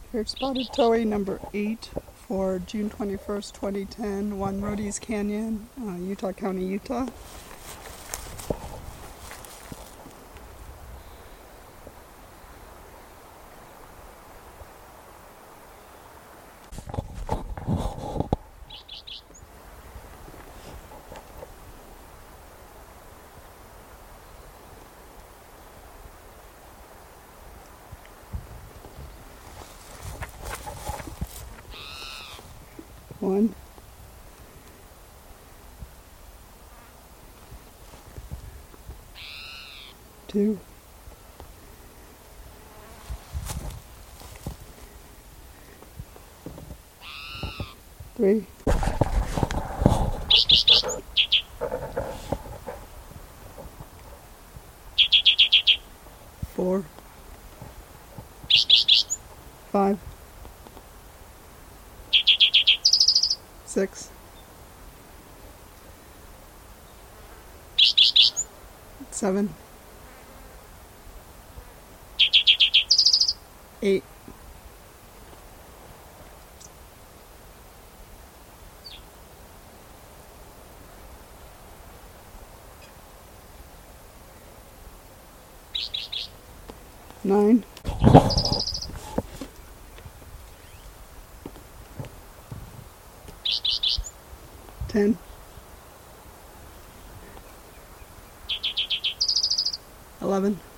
Here's Spotted Towhee number 8 for June 21st, 2010, 1 Rhodey's Canyon, Utah County, Utah. One, two, three, four, five, 6, 7, 8, 9, 10, 11,